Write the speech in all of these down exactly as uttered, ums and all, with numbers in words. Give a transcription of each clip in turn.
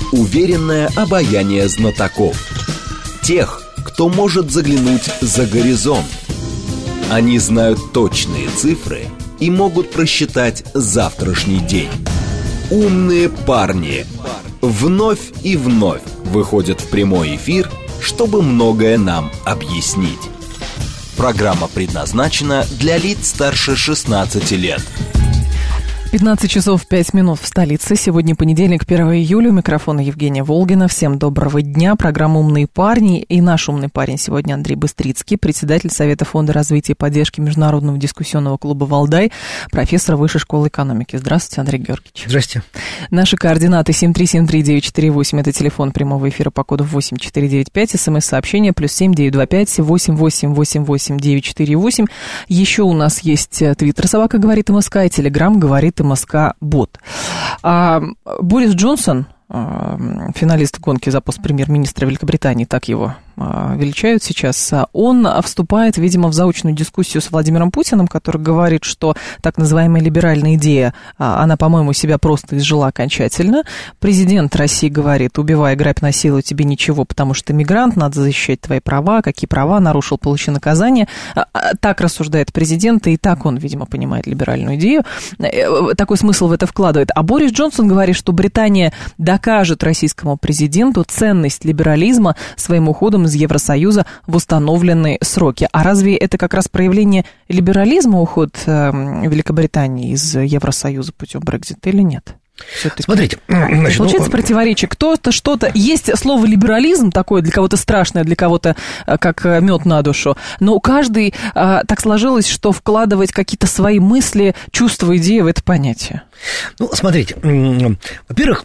уверенное обаяние знатоков. Тех, кто может заглянуть за горизонт. Они знают точные цифры и могут просчитать завтрашний день. Умные парни вновь и вновь выходят в прямой эфир, чтобы многое нам объяснить. Программа предназначена для лиц старше шестнадцати лет. пятнадцать часов пять минут в столице. Сегодня понедельник, первого июля. У микрофона Евгения Волгина. Всем доброго дня. Программа «Умные парни». И наш умный парень сегодня Андрей Быстрицкий, председатель Совета фонда развития и поддержки Международного дискуссионного клуба «Валдай», профессор Высшей школы экономики. Здравствуйте, Андрей Георгиевич. Здравствуйте. Наши координаты семь три семь три девять четыре восемь. Это телефон прямого эфира по коду восемь четыре девять пять. СМС-сообщение плюс семь девять два пять восемь восемь восемь восемь девять четыре восемь. Еще у нас есть твиттер «Собака говорит МСК» и телеграм «Говорит МСК-бот». А Борис Джонсон, финалист гонки за пост премьер-министра Великобритании, так его величают сейчас, он вступает, видимо, в заочную дискуссию с Владимиром Путиным, который говорит, что так называемая либеральная идея, она, по-моему, себя просто изжила окончательно. Президент России говорит: убивай, грабь, насилуй, тебе ничего, потому что ты мигрант, надо защищать твои права, какие права, нарушил, получи наказание. Так рассуждает президент, и так он, видимо, понимает либеральную идею. Такой смысл в это вкладывает. А Борис Джонсон говорит, что Британия докажет российскому президенту ценность либерализма своим уходом из Евросоюза в установленные сроки. А разве это как раз проявление либерализма, уход э, Великобритании из Евросоюза путем Брексита или нет? Все-таки. Смотрите, значит, получается ну, противоречие. Кто-то что-то... Есть слово либерализм такое, для кого-то страшное, для кого-то как мед на душу. Но у каждой а, так сложилось, что вкладывать какие-то свои мысли, чувства, идеи в это понятие. Ну, смотрите, во-первых,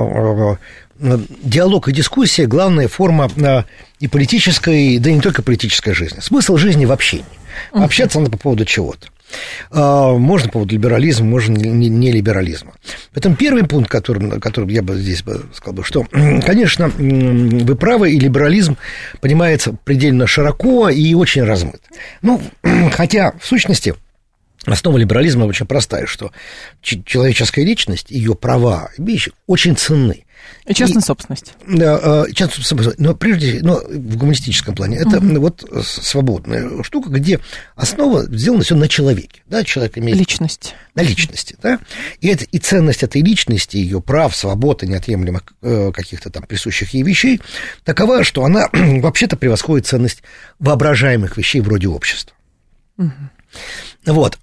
диалог и дискуссия – главная форма и политической, да и не только политической жизни. Смысл жизни в общении. Общаться надо по поводу чего-то. Можно по поводу либерализма, можно не либерализма. Поэтому первый пункт, который, который я бы здесь бы сказал, что, конечно, вы правы, и либерализм понимается предельно широко и очень размыт. Ну, хотя, в сущности, основа либерализма очень простая, что человеческая личность, ее права, вещи очень ценны. И частная и, собственность. Да, частная собственность. Но прежде всего, но в гуманистическом плане, это угу. вот свободная штука, где основа сделана все на человеке. Да, человек имеет... Личность. На личности, да. И, это, и ценность этой личности, ее прав, свободы, неотъемлемых каких-то там присущих ей вещей, такова, что она вообще-то превосходит ценность воображаемых вещей вроде общества. Угу. Вот.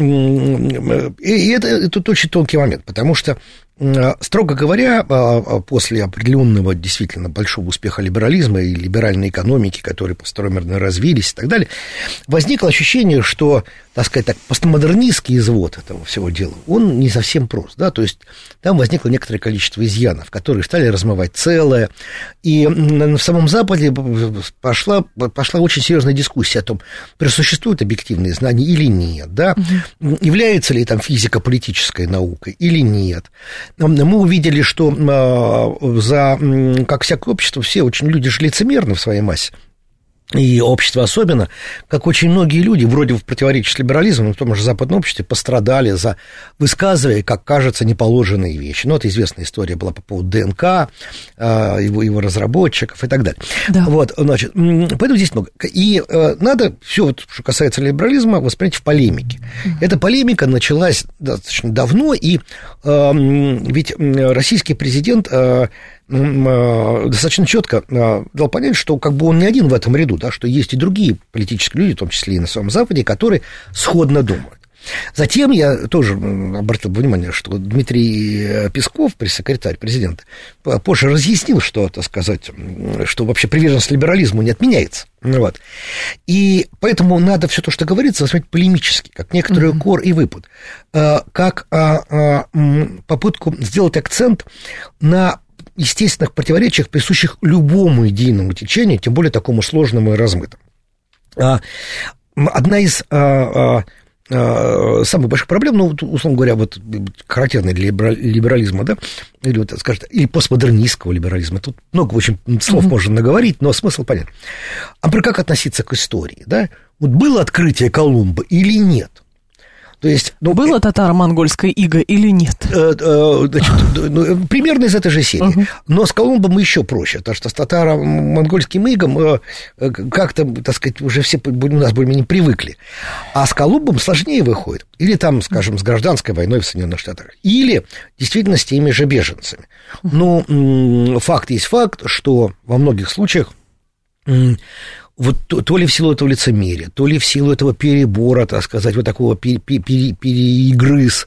И это, это очень тонкий момент, потому что, строго говоря, после определенного действительно большого успеха либерализма и либеральной экономики, которые постепенно развились и так далее, возникло ощущение, что, так сказать, так, постмодернистский извод этого всего дела, он не совсем прост, да, то есть там возникло некоторое количество изъянов, которые стали размывать целое, и в самом Западе пошла, пошла очень серьезная дискуссия о том, присуществуют объективные знания или нет, да, угу. является ли там физика политической наукой или нет. Мы увидели, что за, как всякое общество, все очень люди же лицемерны в своей массе. И общество особенно, как очень многие люди, вроде в противоречии с либерализмом, в том же западном обществе, пострадали за высказывая, как кажется, неположенные вещи. Ну, это известная история была по поводу ДНК, его, его разработчиков и так далее. Да. Вот, значит, поэтому здесь много. И надо все, вот, что касается либерализма, воспринять в полемике. Mm-hmm. Эта полемика началась достаточно давно, и ведь российский президент... достаточно четко дал понять, что как бы он не один в этом ряду, да, что есть и другие политические люди, в том числе и на своем Западе, которые сходно думают. Затем я тоже обратил внимание, что Дмитрий Песков, пресс-секретарь президента, позже разъяснил, что, так сказать, что вообще приверженность либерализму не отменяется. Вот. И поэтому надо все то, что говорится, воспринимать полемически, как некоторый укор и выпад, как попытку сделать акцент на естественных противоречиях, присущих любому идейному течению, тем более такому сложному и размытому. Одна из самых больших проблем, ну, условно говоря, вот характерной для либерализма, да, или, вот, скажем, или постмодернистского либерализма, тут много очень слов mm-hmm. можно наговорить, но смысл понятен. А про как относиться к истории, да? Вот было открытие Колумба или нет? То есть, ну, было татаро-монгольское иго или нет? Значит, ну, примерно из этой же серии. Uh-huh. Но с Колумбом еще проще, потому что с татаро-монгольским игом как-то, так сказать, уже все у нас более-менее привыкли. А с Колумбом сложнее выходит. Или там, скажем, с гражданской войной в Соединенных Штатах. Или действительно с теми же беженцами. Uh-huh. Но факт есть факт, что во многих случаях вот то, то ли в силу этого лицемерия, то ли в силу этого перебора, так сказать, вот такого пере, пере, переигрыз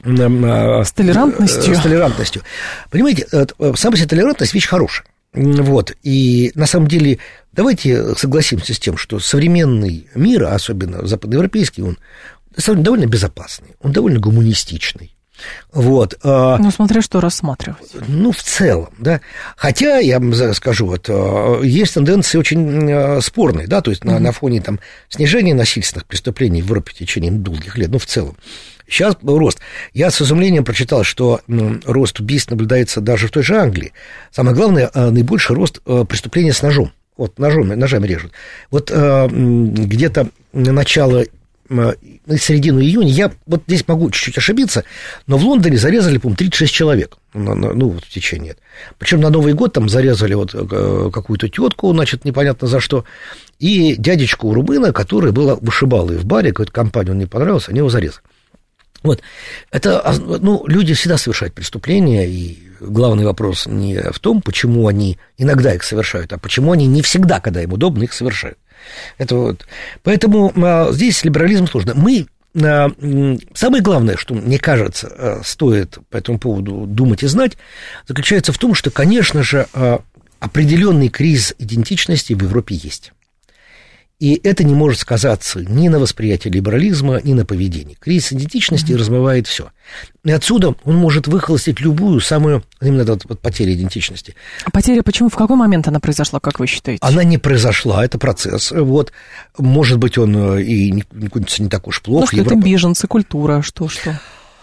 с толерантностью. С толерантностью. Понимаете, сама себе толерантность вещь хорошая. Вот. И на самом деле давайте согласимся с тем, что современный мир, особенно западноевропейский, он довольно безопасный, он довольно гуманистичный. Вот. Ну, смотря что рассматривать. Ну, в целом, да. Хотя, я вам скажу, вот, есть тенденции очень спорные, да, то есть mm-hmm. на, на фоне там, снижения насильственных преступлений в Европе в течение долгих лет, ну, в целом. Сейчас рост. Я с изумлением прочитал, что ну, рост убийств наблюдается даже в той же Англии. Самое главное, наибольший рост преступления с ножом. Вот ножом, ножами режут. Вот где-то начало... середину июня, я вот здесь могу чуть-чуть ошибиться, но в Лондоне зарезали, по-моему, тридцать шесть человек, ну, вот в течение. Причем на Новый год там зарезали вот какую-то тетку, значит, непонятно за что, и дядечку румына, который был вышибалой в баре, какой-то компании он не понравился, они его зарезали. Вот, это, ну, люди всегда совершают преступления, и главный вопрос не в том, почему они иногда их совершают, а почему они не всегда, когда им удобно, их совершают. Это вот. Поэтому а, здесь либерализм сложно. Мы, а, самое главное, что, мне кажется, а, стоит по этому поводу думать и знать, заключается в том, что, конечно же, а, определенный кризис идентичности в Европе есть. И это не может сказаться ни на восприятии либерализма, ни на поведении. Кризис идентичности mm-hmm. размывает все. И отсюда он может выхолостить любую самую, именно вот, вот, потерю идентичности. А потеря почему, в какой момент она произошла, как вы считаете? Она не произошла, это процесс. Вот, может быть, он и не, не так уж плохо. Ну, что Европа... это беженцы, культура, что, что?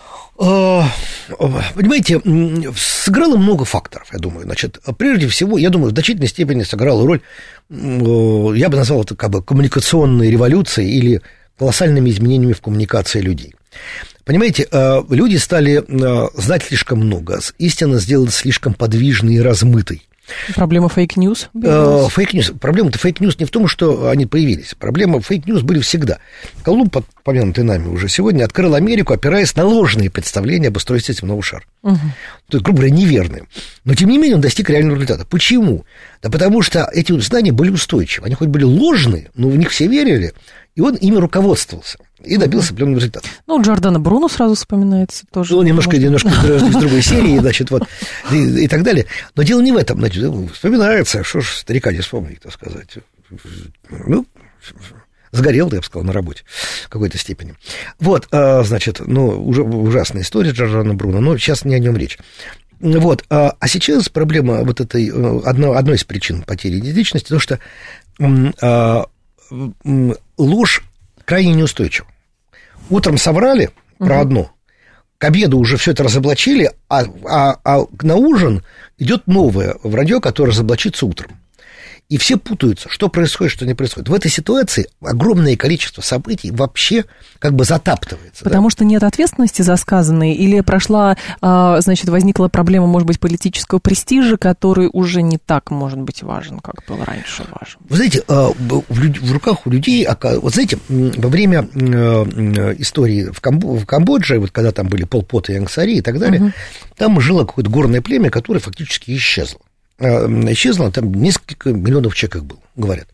Понимаете, сыграло много факторов, я думаю. Значит, прежде всего, я думаю, в значительной степени сыграла роль, я бы назвал это как бы коммуникационной революцией или колоссальными изменениями в коммуникации людей. Понимаете, люди стали знать слишком много, истина сделалась слишком подвижной и размытой. Проблема фейк-ньюс? Фейк-ньюс. Проблема-то фейк-ньюс не в том, что они появились. Проблема фейк-ньюс были всегда. Колумб, помянутый нами уже сегодня, открыл Америку, опираясь на ложные представления об устройстве земного шара. Угу. То есть, грубо говоря, неверные. Но, тем не менее, он достиг реального результата. Почему? Да потому что эти знания были устойчивы. Они хоть были ложные, но в них все верили, и он ими руководствовался. И добился определенного результата. Ну, Джордано Бруно сразу вспоминается тоже. Ну, немножко, немножко из другой серии, значит, вот, и, и так далее. Но дело не в этом, значит, вспоминается, что ж старика не вспомнить, так сказать. Ну, сгорел, я бы сказал, на работе в какой-то степени. Вот, значит, ну, уже ужасная история Джордано Бруно, но сейчас не о нем речь. Вот, а сейчас проблема вот этой, одно, одной из причин потери идентичности, то, что а, ложь крайне неустойчива. Утром соврали про uh-huh. одно, к обеду уже все это разоблачили, а, а, а на ужин идет новое вранье, которое разоблачится утром. И все путаются, что происходит, что не происходит. В этой ситуации огромное количество событий вообще как бы затаптывается. Потому да? что нет ответственности за сказанное, или прошла, значит, возникла проблема, может быть, политического престижа, который уже не так, может быть, важен, как был раньше важен. Вы знаете, в руках у людей, вот знаете, во время истории в Камбодже, вот когда там были Пол Пот и Ианг Сари и так далее, угу. там жило какое-то горное племя, которое фактически исчезло. Исчезло, там несколько миллионов человек их было, говорят.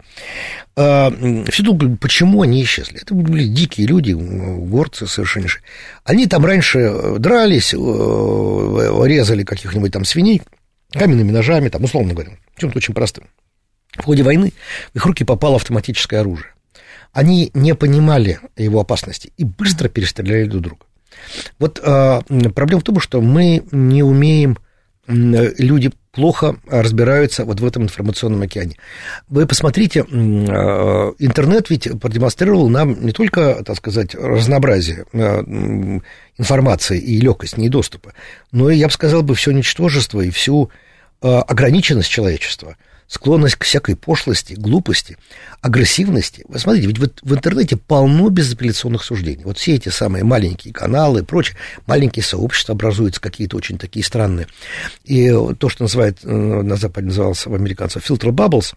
Все думают, почему они исчезли. Это были дикие люди, горцы совершеннейшие. Они там раньше дрались, резали каких-нибудь там свиней каменными ножами, там, условно говоря, чем-то очень простым. В ходе войны в их руки попало автоматическое оружие. Они не понимали его опасности и быстро перестреляли друг друга. Вот проблема в том, что мы не умеем, люди плохо разбираются вот в этом информационном океане. Вы посмотрите, интернет ведь продемонстрировал нам не только, так сказать, разнообразие информации и легкость в ней доступа, но и, я бы сказал, бы, все ничтожество и всю ограниченность человечества. склонность к всякой пошлости, глупости, агрессивности. Вы смотрите, ведь вот в интернете полно безапелляционных суждений. Вот все эти самые маленькие каналы и прочее, маленькие сообщества образуются, какие-то очень такие странные. И то, что называют, на Западе называлось в американцев filter bubbles.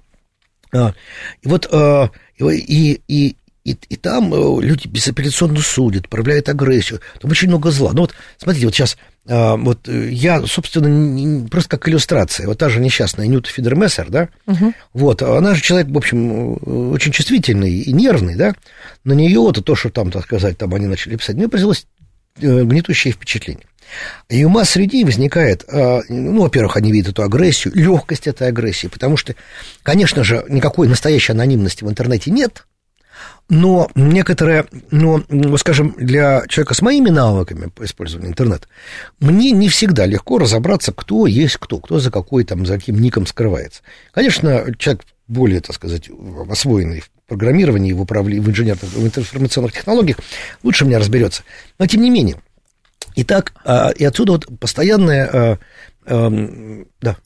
И вот и, и, и, и там люди безапелляционно судят, проявляют агрессию. Там очень много зла. Ну вот, смотрите, вот сейчас... Вот я, собственно, просто как иллюстрация. Вот та же несчастная Нюта Фидермессер, да, угу. Вот, она же человек, в общем, очень чувствительный и нервный, да, на нее вот то, что там, так сказать, там они начали писать, мне произвелось гнетущее впечатление. И у масс людей возникает, ну, во-первых, они видят эту агрессию, легкость этой агрессии, потому что, конечно же, никакой настоящей анонимности в интернете нет. Но некоторые, ну, скажем, для человека с моими навыками по использованию интернета, мне не всегда легко разобраться, кто есть кто, кто за какой там, за каким ником скрывается. Конечно, человек более, так сказать, освоенный в программировании, в управлении, в инженерных, в информационных технологиях, лучше меня разберется. Но тем не менее. Итак, и отсюда вот постоянная, да.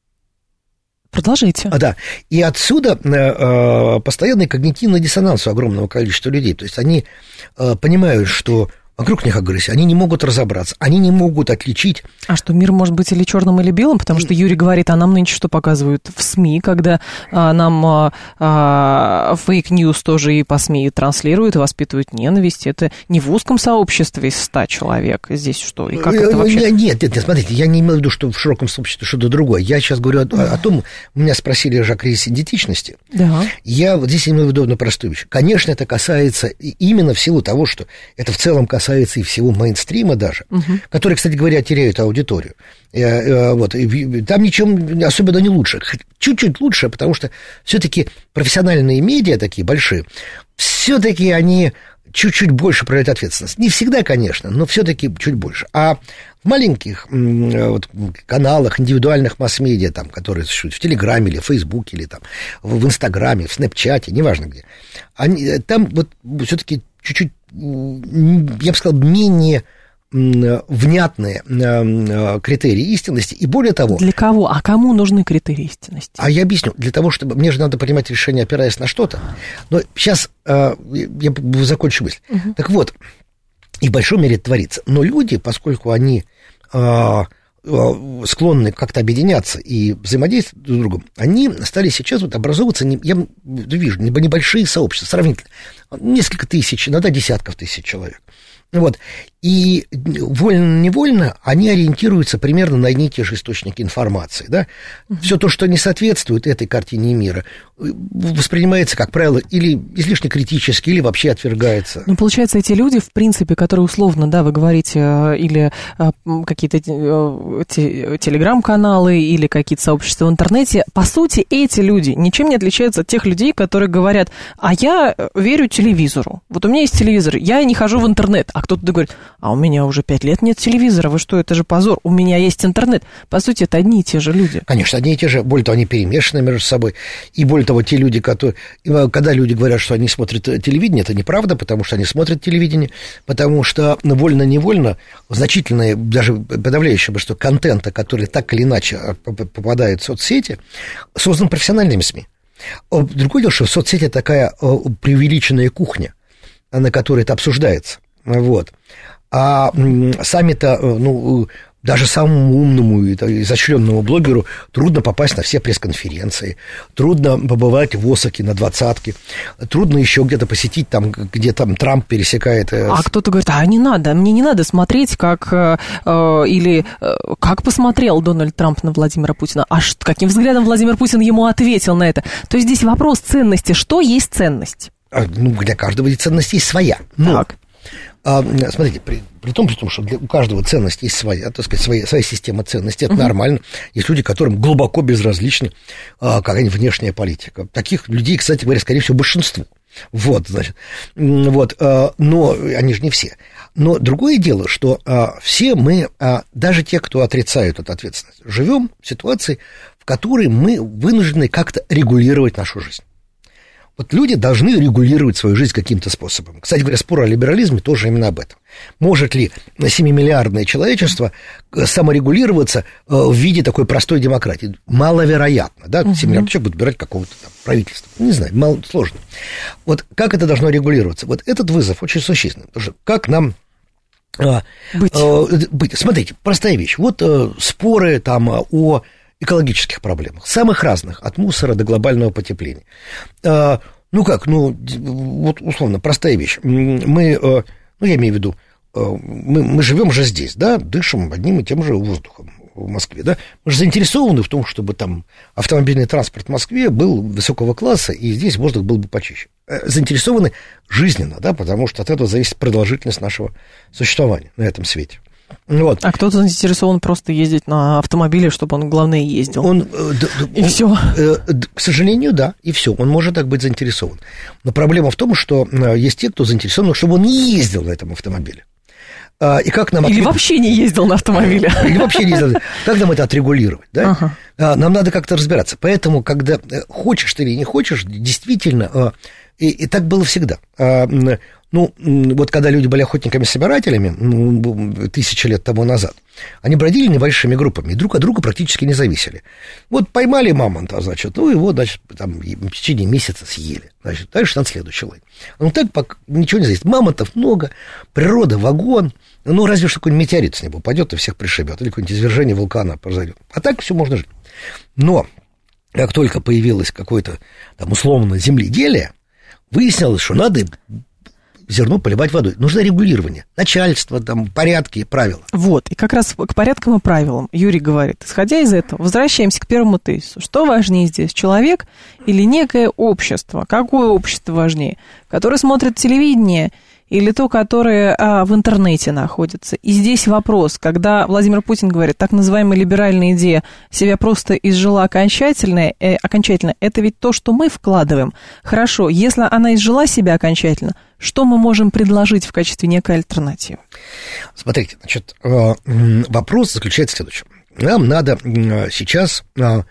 Продолжите. А, да. И отсюда э, постоянный когнитивный диссонанс у огромного количества людей. То есть они э, понимают, что вокруг них агрессия, они не могут разобраться, они не могут отличить... А что, мир может быть или черным, или белым? Потому что Юрий говорит, а нам нынче что показывают в СМИ, когда а, нам а, а, фейк-ньюс тоже и по СМИ транслируют и воспитывают ненависть. Это не в узком сообществе из ста человек. Здесь что? И как это вообще? Нет, нет, нет, смотрите, я не имею в виду, что в широком сообществе что-то другое. Я сейчас говорю о, о том, меня спросили же о кризисе идентичности. Да. Я вот здесь имею в виду одну простую вещь. Конечно, это касается именно в силу того, что это в целом касается касается и всего мейнстрима даже, угу. которые, кстати говоря, теряют аудиторию. Вот, и там ничем особенно не лучше. Чуть-чуть лучше, потому что все-таки профессиональные медиа такие большие, все-таки они чуть-чуть больше проявляют ответственность. Не всегда, конечно, но все-таки чуть больше. А в маленьких вот, каналах, индивидуальных масс-медиа, там, которые существуют в Телеграме или в Фейсбуке, или там, в Инстаграме, в Снэпчате, неважно где, они, там вот все-таки чуть-чуть, я бы сказал, менее внятные критерии истинности, и более того... Для кого? А кому нужны критерии истинности? А я объясню. Для того, чтобы... Мне же надо принимать решение, опираясь на что-то. Но сейчас я закончу мысль. Угу. Так вот, и в большой мере это творится. Но люди, поскольку они склонны как-то объединяться и взаимодействовать друг с другом, они стали сейчас вот образовываться, я вижу, небольшие сообщества, сравнительно, несколько тысяч, иногда десятков тысяч человек. Вот. И вольно-невольно они ориентируются примерно на одни и те же источники информации. Да? Uh-huh. Все то, что не соответствует этой картине мира, воспринимается, как правило, или излишне критически, или вообще отвергается. Ну, получается, эти люди, в принципе, которые условно, да, вы говорите, или какие-то телеграм-каналы, или какие-то сообщества в интернете, по сути, эти люди ничем не отличаются от тех людей, которые говорят, а я верю телевизору. Вот у меня есть телевизор, я не хожу в интернет. А кто-то говорит, а у меня уже пять лет нет телевизора, вы что, это же позор, у меня есть интернет. По сути, это одни и те же люди. Конечно, одни и те же, более того, они перемешаны между собой. И более того, те люди, которые... Когда люди говорят, что они смотрят телевидение, это неправда, потому что они смотрят телевидение, потому что вольно-невольно значительное, даже подавляющее большинство контента, который так или иначе попадает в соцсети, создан профессиональными СМИ. Другое дело, что соцсети такая преувеличенная кухня, на которой это обсуждается. Вот. А сами-то, ну, даже самому умному и изощренному блогеру трудно попасть на все пресс-конференции, трудно побывать в Осаке на двадцатке, трудно еще где-то посетить там, где там Трамп пересекает. А кто-то говорит, а не надо, мне не надо смотреть, как э, или э, как посмотрел Дональд Трамп на Владимира Путина, а ш, каким взглядом Владимир Путин ему ответил на это. То есть здесь вопрос ценности, что есть ценность? А, ну, для каждого ценность есть своя. Но... Так. А, смотрите, при, при том, при том, что для, у каждого ценность есть своя, так сказать, своя, своя система ценностей, это uh-huh. нормально. Есть люди, которым глубоко безразлична а, какая-нибудь внешняя политика. Таких людей, кстати говоря, скорее всего, большинство. Вот, значит, вот, а, но они же не все. Но другое дело, что а, все мы, а, даже те, кто отрицают эту ответственность, живем в ситуации, в которой мы вынуждены как-то регулировать нашу жизнь. Вот люди должны регулировать свою жизнь каким-то способом. Кстати говоря, спор о либерализме тоже именно об этом. Может ли семимиллиардное человечество саморегулироваться в виде такой простой демократии? Маловероятно, да? семь миллиардов человек будут выбирать какого-то там правительства. Не знаю, мало, сложно. Вот как это должно регулироваться? Вот этот вызов очень существенный. Потому что как нам быть? быть? Смотрите, простая вещь. Вот споры там о экологических проблемах, самых разных, от мусора до глобального потепления. Ну как, ну, вот условно, простая вещь. Мы, ну, я имею в виду, мы, мы живем же здесь, да, дышим одним и тем же воздухом в Москве, да. Мы же заинтересованы в том, чтобы там автомобильный транспорт в Москве был высокого класса, и здесь воздух был бы почище. Заинтересованы жизненно, да, потому что от этого зависит продолжительность нашего существования на этом свете. Вот. А кто-то заинтересован просто ездить на автомобиле, чтобы он, главное, ездил. Он, и он, все. К сожалению, да, и все. Он может так быть заинтересован. Но проблема в том, что есть те, кто заинтересован, чтобы он не ездил на этом автомобиле. И как нам Или отрегу... вообще не ездил на автомобиле. Или вообще не ездил. Как нам это отрегулировать? Да? Ага. Нам надо как-то разбираться. Поэтому, когда хочешь ты или не хочешь, действительно, и, и так было всегда. Ну, вот когда люди были охотниками-собирателями ну, тысячи лет тому назад, они бродили небольшими группами и друг от друга практически не зависели. Вот поймали мамонта, значит, ну, его, значит, там, в течение месяца съели. Значит, дальше там следующий лай. Ну, так пока ничего не зависит. Мамонтов много, природа, вагон. Ну, разве что какой-нибудь метеорит с неба упадет и всех пришибет, или какое-нибудь извержение вулкана произойдет. А так все можно жить. Но как только появилось какое-то, там, условно, земледелие, выяснилось, что надо зерно поливать водой. Нужно регулирование, начальство, там, порядки, правила. Вот, и как раз к порядкам и правилам Юрий говорит. Исходя из этого, возвращаемся к первому тезису. Что важнее здесь, человек или некое общество? Какое общество важнее? Которое смотрит телевидение или то, которое а, в интернете находится? И здесь вопрос, когда Владимир Путин говорит, так называемая либеральная идея себя просто изжила окончательно, э, окончательно, это ведь то, что мы вкладываем. Хорошо, если она изжила себя окончательно, что мы можем предложить в качестве некой альтернативы? Смотрите, значит, вопрос заключается в следующем. Нам надо сейчас,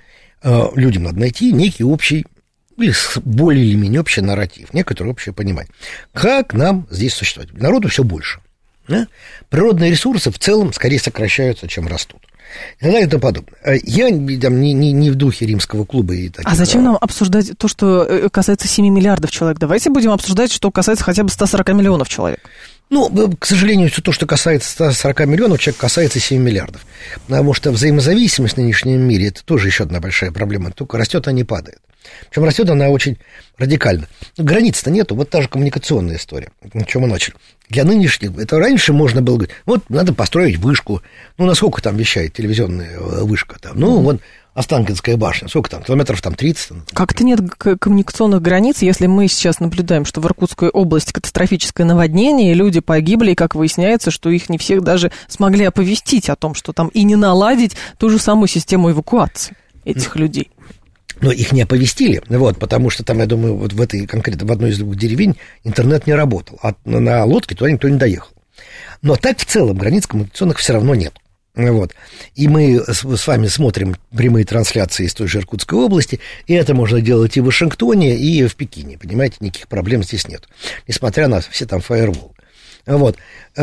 людям надо найти некий общий, или более или менее общий нарратив, некоторое общее понимание. Как нам здесь существовать? Народу все больше. Да? Природные ресурсы в целом скорее сокращаются, чем растут. И так далее и тому подобное. Я там, не, не, не в духе римского клуба. И таких, а зачем нам обсуждать то, что касается семи миллиардов человек? Давайте будем обсуждать, что касается хотя бы ста сорока миллионов человек. Ну, к сожалению, все то, что касается ста сорока миллионов человек, касается семи миллиардов. Потому что взаимозависимость в нынешнем мире – это тоже еще одна большая проблема. Только растет, а не падает. Причем растет она очень радикально. Границ-то нету, вот та же коммуникационная история, о чем мы начали. Для нынешних, это раньше можно было говорить, вот надо построить вышку, ну, насколько там вещает телевизионная вышка, там, ну, вот Останкинская башня, сколько там, километров там тридцать. Как-то нет коммуникационных границ, если мы сейчас наблюдаем, что в Иркутской области катастрофическое наводнение, и люди погибли, и, как выясняется, что их не всех даже смогли оповестить о том, что там, и не наладить ту же самую систему эвакуации этих людей. Но их не оповестили, вот, потому что там, я думаю, вот в этой конкретно, в одной из двух деревень интернет не работал, а на лодке туда никто не доехал. Но так в целом границ коммуникационных все равно нет. Вот. И мы с вами смотрим прямые трансляции из той же Иркутской области, и это можно делать и в Вашингтоне, и в Пекине, понимаете, никаких проблем здесь нет, несмотря на все там фаерволы. Вот.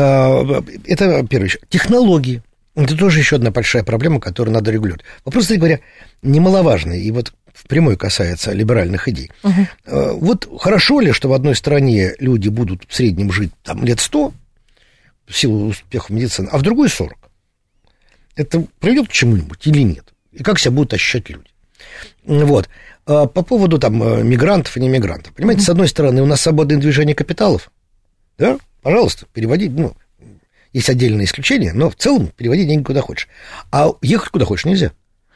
Это первое. Технологии. Это тоже еще одна большая проблема, которую надо регулировать. Вопрос, кстати говоря, немаловажный, и вот впрямую касается либеральных идей. Uh-huh. Вот хорошо ли, что в одной стране люди будут в среднем жить там лет сто в силу успехов медицины, а в другой сорок? Это приведет к чему-нибудь или нет? И как себя будут ощущать люди? Вот. По поводу там мигрантов и не мигрантов. Понимаете, uh-huh. с одной стороны, у нас свободное движение капиталов. Да? Пожалуйста, переводи, ну, есть отдельные исключения, но в целом переводи деньги куда хочешь. А ехать куда хочешь нельзя.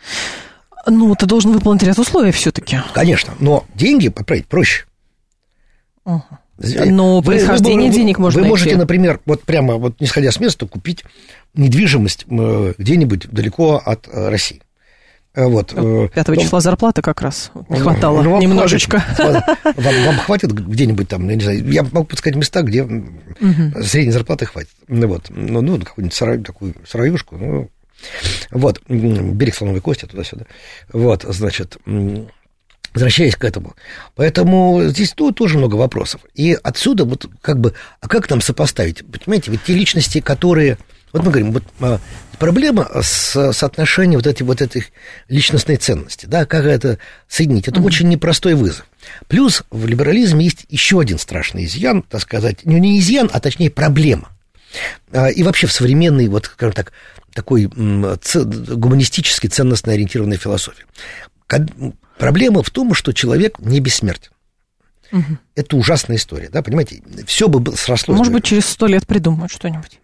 Ну, ты должен выполнить ряд условий все-таки. Конечно, но деньги поправить проще. Uh-huh. Но вы, происхождение вы, денег можно Вы можете, найти. Например, вот прямо, вот не сходя с места, купить недвижимость где-нибудь далеко от России. Вот. пятого числа зарплаты как раз не хватало ну, немножечко. Хватит, вам, вам хватит где-нибудь там, я не знаю, я могу подсказать места, где угу. средней зарплаты хватит. Вот. Ну, ну какую-нибудь сарай, такую сыроюшку. Ну, вот. Берег Слоновой Кости, туда-сюда. Вот, значит... Возвращаясь к этому. Поэтому здесь ну, тоже много вопросов. И отсюда вот как бы, а как нам сопоставить? Понимаете, ведь те личности, которые... Вот мы говорим, вот а, проблема с соотношением вот этой, вот этой личностной ценности, да, как это соединить, это mm-hmm. очень непростой вызов. Плюс в либерализме есть еще один страшный изъян, так сказать, ну не изъян, а точнее проблема. А, и вообще в современной, вот, скажем так, такой м, ц, гуманистически ценностно ориентированной философии. Проблема в том, что человек не бессмертен. Угу. Это ужасная история, да, понимаете? Все бы срослось. Может быть, через сто лет придумают что-нибудь.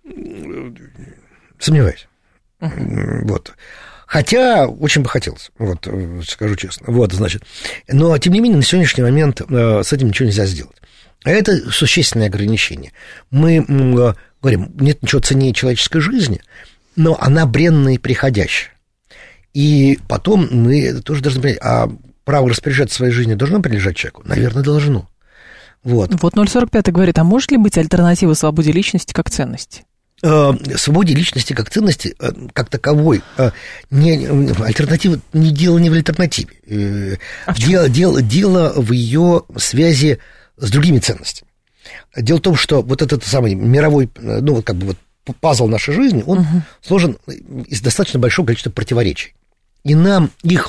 Сомневаюсь. Угу. Вот. Хотя очень бы хотелось, вот, скажу честно. Вот, значит. Но, тем не менее, на сегодняшний момент с этим ничего нельзя сделать. А это существенное ограничение. Мы говорим, нет ничего ценнее человеческой жизни, но она бренная и приходящая. И потом мы тоже должны понять, а право распоряжаться своей жизнью должно прилежать человеку? Наверное, должно. Вот. Вот ноль сорок пять говорит, а может ли быть альтернатива свободе личности как ценности? Свободе личности как ценности, как таковой, не, альтернатива, не дело не в альтернативе. А в дело, дело, дело в ее связи с другими ценностями. Дело в том, что вот этот самый мировой, ну, вот как бы вот пазл нашей жизни, он угу. сложен из достаточно большого количества противоречий. И нам их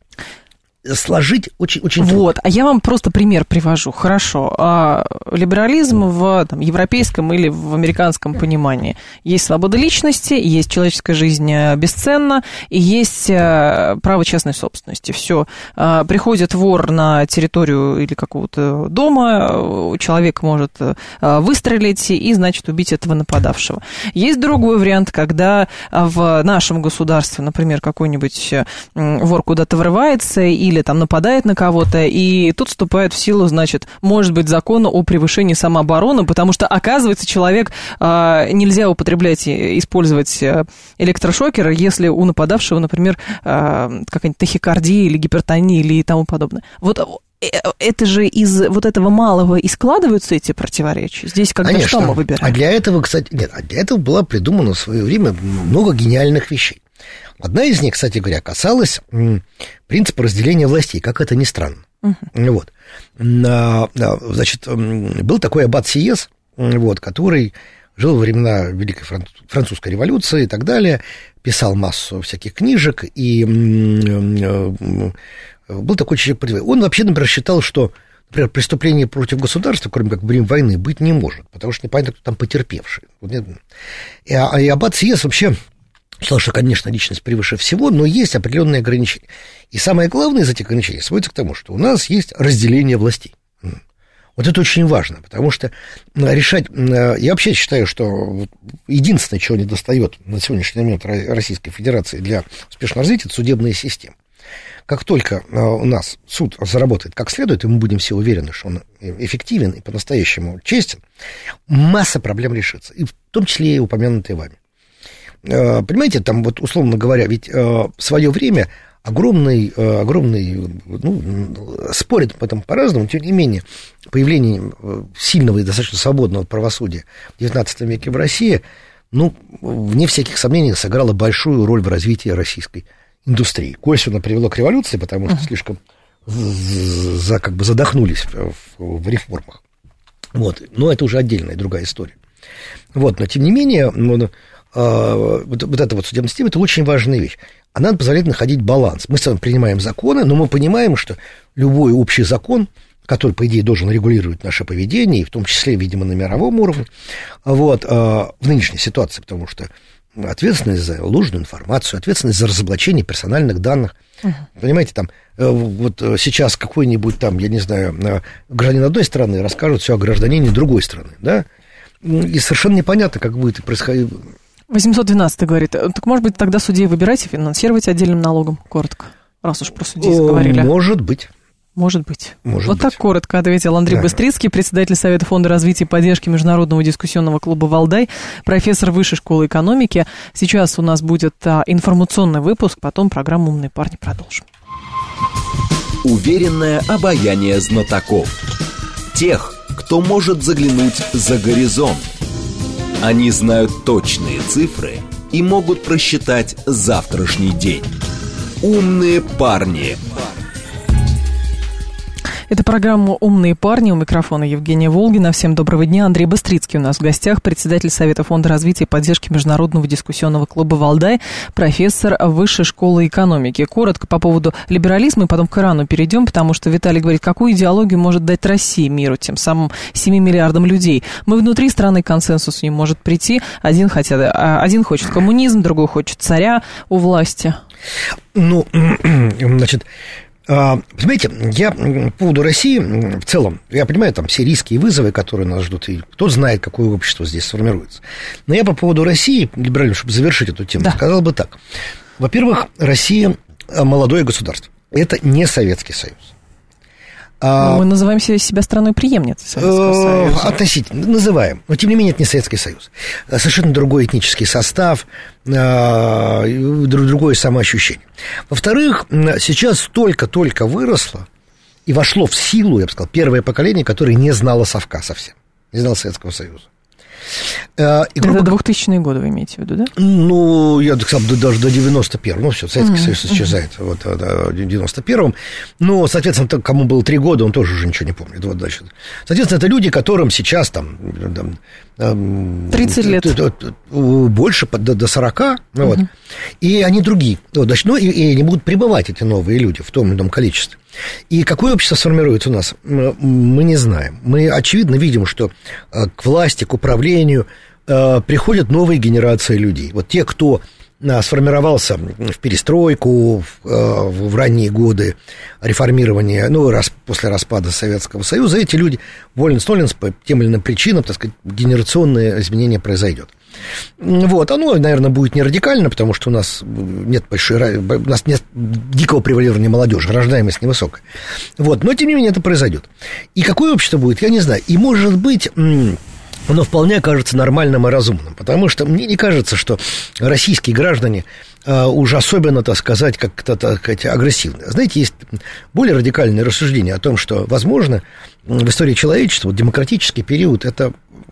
сложить очень, очень трудно. Вот, а я вам просто пример привожу. Хорошо, а либерализм в там, европейском или в американском понимании. Есть свобода личности, есть человеческая жизнь бесценна, и есть право частной собственности. Все. Приходит вор на территорию или какого-то дома, человек может выстрелить и, значит, убить этого нападавшего. Есть другой вариант, когда в нашем государстве, например, какой-нибудь вор куда-то врывается или там нападает на кого-то, и тут вступает в силу, значит, может быть, закон о превышении самообороны, потому что, оказывается, человек, э, нельзя употреблять, использовать электрошокер, если у нападавшего, например, э, какая-нибудь тахикардия или гипертония или тому подобное. Вот это же из вот этого малого и складываются эти противоречия. Здесь когда Конечно. Что мы выбираем? А для этого, кстати, нет, а для этого было придумано в свое время много гениальных вещей. Одна из них, кстати говоря, касалась принципа разделения властей, как это ни странно. Uh-huh. Вот. Значит, был такой аббат Сиес, вот, который жил во времена Великой Французской революции и так далее, писал массу всяких книжек, и был такой человек. Он вообще, например, считал, что, например, преступление против государства, кроме как во время войны, быть не может, потому что непонятно, кто там потерпевший. И аббат Сиес вообще считал, что, конечно, личность превыше всего, но есть определенные ограничения. И самое главное из этих ограничений сводится к тому, что у нас есть разделение властей. Вот это очень важно, потому что решать... Я вообще считаю, что единственное, чего недостает на сегодняшний момент Российской Федерации для успешного развития, это судебная система. Как только у нас суд заработает как следует, и мы будем все уверены, что он эффективен и по-настоящему честен, масса проблем решится, и в том числе и упомянутые вами. Понимаете, там вот, условно говоря, ведь в свое время огромный, огромный, ну, спорят об этом по-разному, тем не менее, появление сильного и достаточно свободного правосудия в девятнадцатом веке в России, ну, вне всяких сомнений, сыграло большую роль в развитии российской индустрии. Косвенно привело к революции, потому что слишком за, как бы задохнулись в, в реформах. Вот. Но это уже отдельная другая история. Вот. Но, тем не менее, ну, Вот, вот эта вот судебная система – это очень важная вещь. Она позволяет находить баланс. Мы с вами принимаем законы, но мы понимаем, что любой общий закон, который, по идее, должен регулировать наше поведение, и в том числе, видимо, на мировом уровне, вот, в нынешней ситуации, потому что ответственность за ложную информацию, ответственность за разоблачение персональных данных. Uh-huh. Понимаете, там, вот сейчас какой-нибудь там, я не знаю, гражданин одной страны расскажет все о гражданине другой страны, да, и совершенно непонятно, как будет происходить. восемьсот двенадцать говорит, так, может быть, тогда судей выбирайте, финансировать отдельным налогом, коротко, раз уж про судей заговорили. Может быть. Может быть. Может вот быть. Так коротко ответил Андрей да. Быстрицкий, председатель Совета фонда развития и поддержки Международного дискуссионного клуба «Валдай», профессор Высшей школы экономики. Сейчас у нас будет а, информационный выпуск, потом программу «Умные парни» продолжим. Уверенное обаяние знатоков. Тех, кто может заглянуть за горизонт. Они знают точные цифры и могут просчитать завтрашний день. Умные парни. Это программа «Умные парни». У микрофона Евгения Волгина. Всем доброго дня. Андрей Быстрицкий у нас в гостях, председатель Совета фонда развития и поддержки Международного дискуссионного клуба «Валдай», профессор Высшей школы экономики. Коротко по поводу либерализма, и потом к Ирану перейдем, потому что Виталий говорит, какую идеологию может дать Россия миру, тем самым семи миллиардам людей. Мы внутри страны, к консенсусу не может прийти. Один, хотят, один хочет коммунизм, другой хочет царя у власти. Ну, значит... Понимаете, я по поводу России в целом, я понимаю, там сирийские вызовы, которые нас ждут, и кто знает, какое общество здесь сформируется. Но я по поводу России, либерально, чтобы завершить эту тему, да. сказал бы так. Во-первых, Россия молодое государство. Это не Советский Союз. Мы называем себя страной-преемницей Советского Союза. Относительно, называем. Но, тем не менее, это не Советский Союз. Совершенно другой этнический состав, другое самоощущение. Во-вторых, сейчас только-только выросло и вошло в силу, я бы сказал, первое поколение, которое не знало совка совсем, не знало Советского Союза. И, грубо... Это двухтысячные годы вы имеете в виду, да? Ну, я сказал, даже до девяносто первого. Ну, все, Советский mm-hmm. Союз исчезает вот, в девяносто первом. Но, соответственно, кому было три года, он тоже уже ничего не помнит. Вот дальше. Соответственно, это люди, которым сейчас там... тридцать лет. Больше, до, до сорока. Mm-hmm. Вот. И они другие. Вот, ну, и, и они будут прибывать, эти новые люди, в том или ином количестве. И какое общество сформируется у нас, мы не знаем. Мы, очевидно, видим, что к власти, к управлению приходят новые генерации людей. Вот те, кто сформировался в перестройку, в ранние годы реформирования, ну, после распада Советского Союза, эти люди, воленс-толенс, по тем или иным причинам, так сказать, генерационное изменение произойдет. Вот, оно, наверное, будет не радикально, потому что у нас нет большой, у нас нет дикого превалирования молодежи, рождаемость невысокая. Вот, но, тем не менее, это произойдет. И какое общество будет, я не знаю. И, может быть, оно вполне кажется нормальным и разумным, потому что мне не кажется, что российские граждане уже особенно, так сказать, как-то, так сказать, агрессивные. Знаете, есть более радикальное рассуждение о том, что, возможно, в истории человечества демократический период – это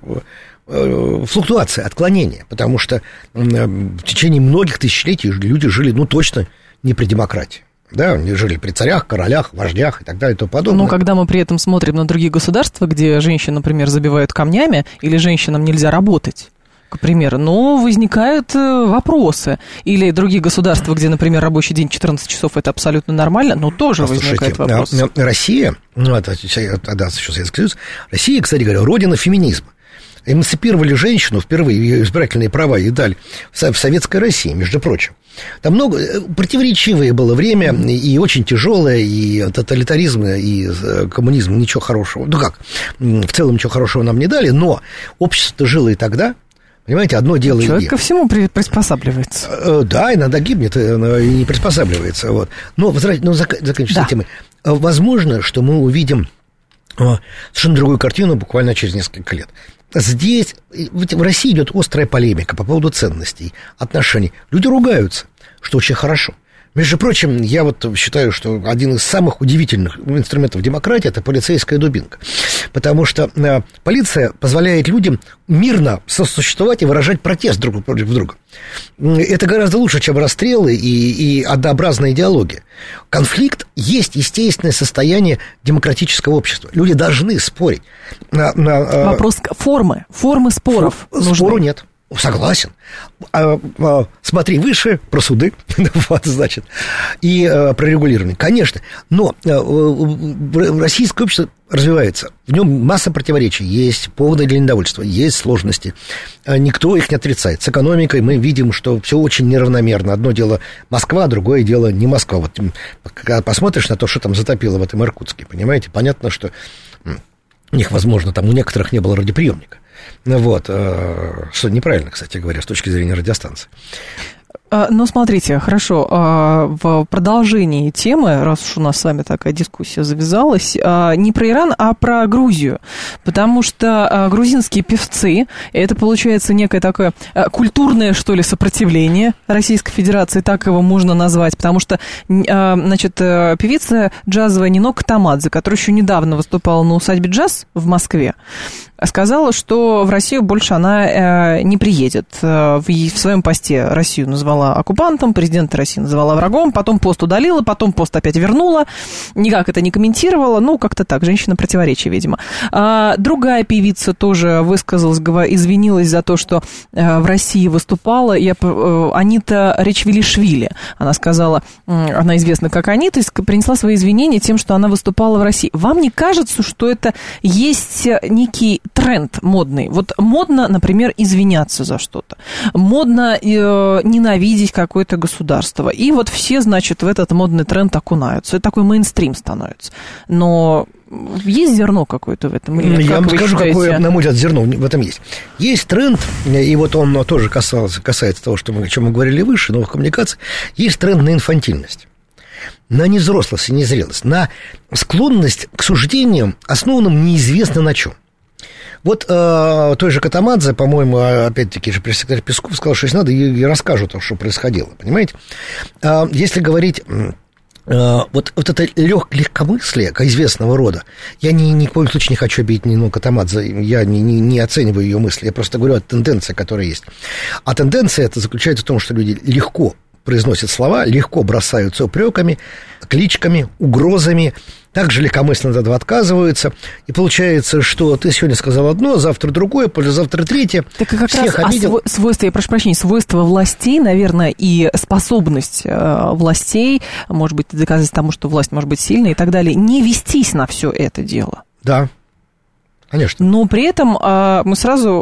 флуктуация, отклонение, потому что в течение многих тысячелетий люди жили, ну, точно не при демократии. Да, они жили при царях, королях, вождях и так далее и тому подобное. Но когда мы при этом смотрим на другие государства, где женщин, например, забивают камнями, или женщинам нельзя работать, к примеру, но возникают вопросы. Или другие государства, где, например, рабочий день четырнадцать часов, это абсолютно нормально, но тоже возникает вопрос. Россия, ну, это тогда еще Советский Союз, Россия, кстати говоря, родина феминизма. Эмансипировали женщину впервые, ее избирательные права ей дали в Советской России, между прочим. Там много, противоречивое было время, и очень тяжелое, и тоталитаризм, и коммунизм ничего хорошего, ну как, в целом ничего хорошего нам не дали, но общество-то жило и тогда, понимаете, одно дело... Человек и... ко всему приспосабливается. Да, иногда гибнет, и не приспосабливается, вот. Но, возвращаясь, ну, заканчивая да. темой, возможно, что мы увидим совершенно другую картину буквально через несколько лет. Здесь, в России идет острая полемика по поводу ценностей, отношений. Люди ругаются, что очень хорошо. Между прочим, я вот считаю, что один из самых удивительных инструментов демократии – это полицейская дубинка. Потому что полиция позволяет людям мирно сосуществовать и выражать протест друг против друга. Это гораздо лучше, чем расстрелы и, и однообразная идеология. Конфликт есть естественное состояние демократического общества. Люди должны спорить. На, на, Вопрос формы, формы споров. Фор, спору нет. Согласен. А, а, смотри выше, про суды, вот, значит, и а, про регулирование. Конечно, но а, российское общество развивается. В нем масса противоречий, есть поводы для недовольства, есть сложности. А, никто их не отрицает. С экономикой мы видим, что все очень неравномерно. Одно дело Москва, другое дело не Москва. Вот, когда посмотришь на то, что там затопило в этом Иркутске, понимаете, понятно, что у них, возможно, там у некоторых не было радиоприемника. Вот, что неправильно, кстати говоря, с точки зрения радиостанции. Ну, смотрите, хорошо, в продолжении темы, раз уж у нас с вами такая дискуссия завязалась, не про Иран, а про Грузию, потому что грузинские певцы, это получается некое такое культурное, что ли, сопротивление Российской Федерации, так его можно назвать, потому что, значит, певица джазовая Нино Катамадзе, которая еще недавно выступала на усадьбе «Джаз» в Москве, сказала, что в Россию больше она э, не приедет. В, в своем посте Россию назвала оккупантом, президента России назвала врагом, потом пост удалила, потом пост опять вернула, никак это не комментировала, ну, как-то так, женщина противоречия, видимо. А, другая певица тоже высказалась, извинилась за то, что э, в России выступала я, э, Анита Речвилишвили. Она сказала, э, она известна как Анита, и принесла свои извинения тем, что она выступала в России. Вам не кажется, что это есть некий тренд модный? Вот модно, например, извиняться за что-то. Модно э, ненавидеть какое-то государство. И вот все, значит, в этот модный тренд окунаются. Это такой мейнстрим становится. Но есть зерно какое-то в этом? Или, Я вам скажу, считаете? Какое, на мой взгляд, зерно в этом есть. Есть тренд, и вот он тоже касался, касается того, что мы, о чем мы говорили выше, новых коммуникаций. Есть тренд на инфантильность, на невзрослость и незрелость, на склонность к суждениям, основанным неизвестно на чем. Вот э, той же Катамадзе, по-моему, опять-таки же пресс-секретарь Песков сказал, что если надо, и расскажут, что происходило, понимаете? Э, если говорить... Э, вот, вот это лег, легкомыслие известного рода, я ни, ни в коем случае не хочу обидеть Нину Катамадзе, я не, не, не оцениваю ее мысли, я просто говорю о тенденции, которая есть. А тенденция это заключается в том, что люди легко произносят слова, легко бросаются упреками, кличками, угрозами, также легкомысленно от этого отказываются, и получается, что ты сегодня сказал одно, завтра другое, послезавтра третье. Так как всех раз обидел. А свойства, я прошу прощения, свойства властей, наверное, и способность э, властей, может быть, доказать тому, что власть может быть сильной и так далее, не вестись на все это дело. Да. Конечно. Но при этом э, мы сразу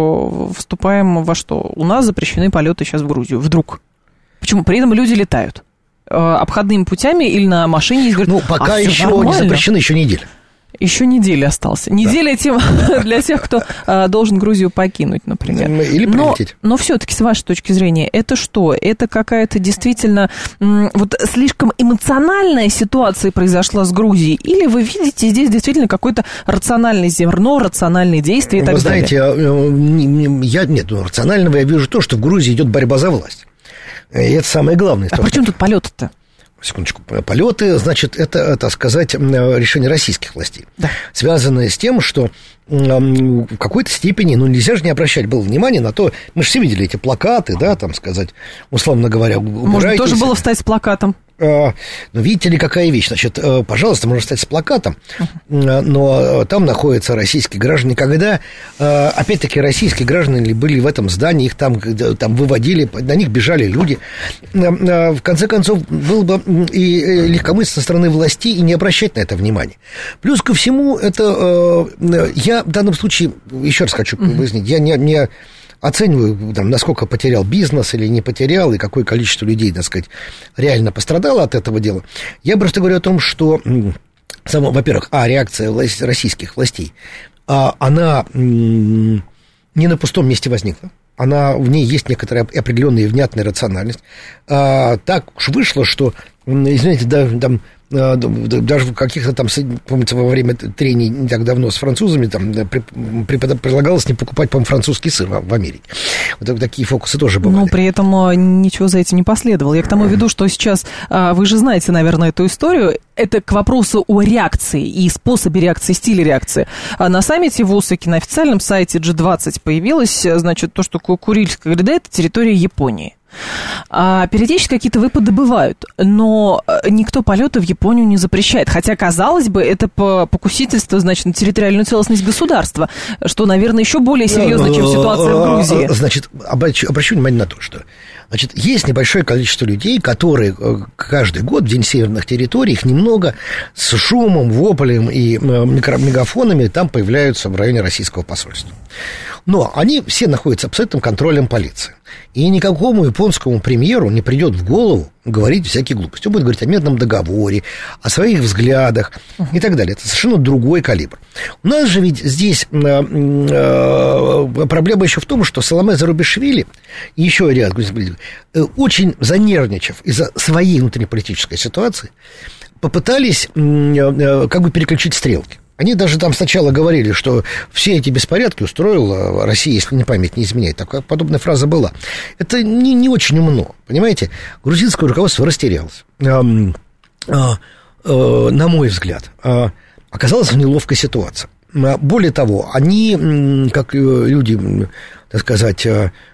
э, вступаем во что? У нас запрещены полеты сейчас в Грузию. Вдруг. Почему? При этом люди летают э, обходными путями или на машине. И говорят, ну, пока а еще нормально. не запрещены, еще неделя. Еще неделя осталась. Неделя да. тем, для тех, кто э, должен Грузию покинуть, например. Или прилететь. Но, но все-таки, с вашей точки зрения, это что? Это какая-то действительно м, вот слишком эмоциональная ситуация произошла с Грузией? Или вы видите здесь действительно какое-то рациональное зерно, рациональные действия и так вы далее? Вы знаете, я, нет, ну, рационального я вижу то, что в Грузии идет борьба за власть. И это самое главное. А при чем тут полеты-то? Секундочку. Полеты, значит, это, так сказать, решение российских властей. Да. Связанное с тем, что в какой-то степени, ну, нельзя же не обращать было внимания на то, мы же все видели эти плакаты, да, там сказать, условно говоря, убирайтесь. Может, тоже было встать с плакатом? Но видите ли, какая вещь? Значит, пожалуйста, можно встать с плакатом, но там находятся российские граждане. Когда, опять-таки, российские граждане были в этом здании, их там, там выводили, на них бежали люди. В конце концов, было бы и легкомысленно со стороны властей и не обращать на это внимания. Плюс ко всему, это я в данном случае, еще раз хочу выяснить, я не... не оцениваю, там, насколько потерял бизнес или не потерял, и какое количество людей, так сказать, реально пострадало от этого дела. Я просто говорю о том, что, само, во-первых, а, реакция власть, российских властей, а, она не на пустом месте возникла. Она, в ней есть некоторая определенная и внятная рациональность. А, так уж вышло, что, извините, да, там... даже в каких-то там, помните, во время трений не так давно с французами там предлагалось не покупать, по-моему, французский сыр в Америке. Вот такие фокусы тоже бывали. Но при этом ничего за этим не последовало. Я к тому веду, что сейчас, вы же знаете, наверное, эту историю, это к вопросу о реакции и способе реакции, стиле реакции. На саммите в Осаке, на официальном сайте джи двадцать появилось, значит, то, что Курильская гряда – это территория Японии. А периодически какие-то выпады бывают, но никто полеты в Японию не запрещает. Хотя, казалось бы, это покусительство, значит, на территориальную целостность государства, что, наверное, еще более серьезно, чем ситуация в Грузии. Значит, обращу, обращу внимание на то, что значит, есть небольшое количество людей, которые каждый год в День северных территорий, их немного, с шумом, воплем и мегафонами там появляются в районе российского посольства. Но они все находятся под абсолютным контролем полиции. И никакому японскому премьеру не придет в голову говорить всякие глупости. Он будет говорить о мирном договоре, о своих взглядах и так далее. Это совершенно другой калибр. У нас же ведь здесь э, э, проблема еще в том, что Саломе Зарубишвили и еще ряд э, очень занервничав из-за своей внутриполитической ситуации, попытались э, э, как бы переключить стрелки. Они даже там сначала говорили, что все эти беспорядки устроила Россия, если не память не изменяет. Такая подобная фраза была. Это не, не очень умно, понимаете? Грузинское руководство растерялось. На мой взгляд, оказалось в неловкой ситуации. более того, они, как люди, так сказать,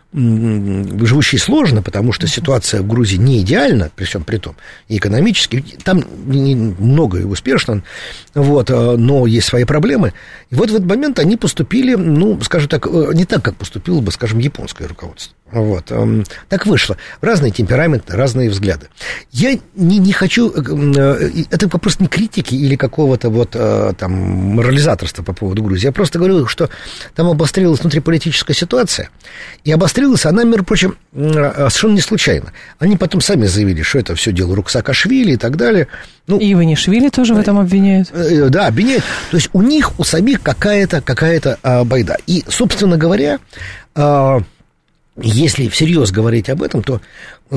живущие сложно, потому что ситуация в Грузии не идеальна, при всем при том, и экономически, там много и успешно, вот, но есть свои проблемы. И вот в этот момент они поступили, ну, скажем так, не так, как поступило бы, скажем, японское руководство. Вот. Так вышло. Разные темпераменты, разные взгляды. Я не, не хочу... Это вопрос не критики или какого-то вот там морализаторства по поводу Грузии. Я просто говорю, что там обострилась внутриполитическая ситуация. И обострилась она, между прочим, совершенно не случайно. Они потом сами заявили, что это все дело рук Саакашвили и так далее. Ну, и Иванишвили тоже в этом обвиняют. Да, обвиняют. То есть у них, у самих какая-то, какая-то а, байда. И, собственно говоря... А, если всерьез говорить об этом, то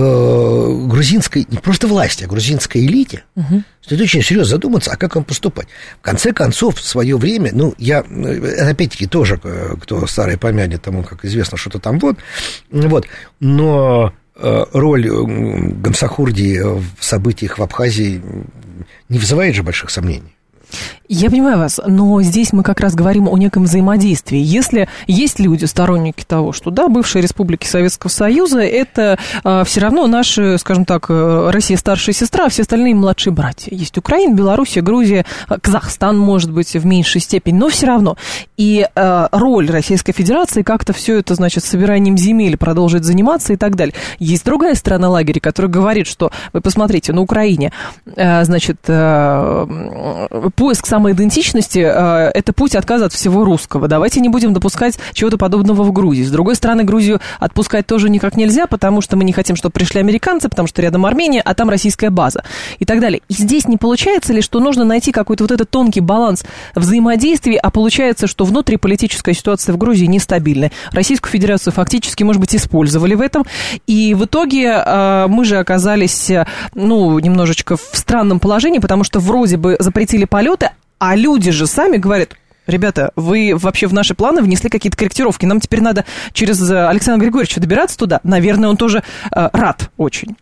э, грузинской, не просто власти, а грузинской элите угу. стоит очень серьезно задуматься, а как им поступать. В конце концов, в свое время, ну, я, опять-таки, тоже, кто старый помянет тому, как известно, что-то там вот, вот, но э, роль Гамсахурдии в событиях в Абхазии не вызывает же больших сомнений. Я понимаю вас, но здесь мы как раз говорим о неком взаимодействии. Если есть люди, сторонники того, что, да, бывшие республики Советского Союза, это а, все равно наши, скажем так, Россия старшая сестра, а все остальные младшие братья. Есть Украина, Белоруссия, Грузия, Казахстан, может быть, в меньшей степени, но все равно. И а, роль Российской Федерации как-то все это, значит, собиранием земель продолжить заниматься и так далее. Есть другая сторона лагеря, которая говорит, что, вы посмотрите, на Украине, а, значит, а, поиск самоидентичности э, – это путь отказа от всего русского. Давайте не будем допускать чего-то подобного в Грузии. С другой стороны, Грузию отпускать тоже никак нельзя, потому что мы не хотим, чтобы пришли американцы, потому что рядом Армения, а там российская база и так далее. И здесь не получается ли, что нужно найти какой-то вот этот тонкий баланс взаимодействия, а получается, что внутриполитическая ситуация в Грузии нестабильная. Российскую Федерацию фактически, может быть, использовали в этом, и в итоге э, мы же оказались, ну, немножечко в странном положении, потому что вроде бы запретили полеты, а люди же сами говорят: ребята, вы вообще в наши планы внесли какие-то корректировки, нам теперь надо через Александра Григорьевича добираться туда. Наверное, он тоже э, рад очень.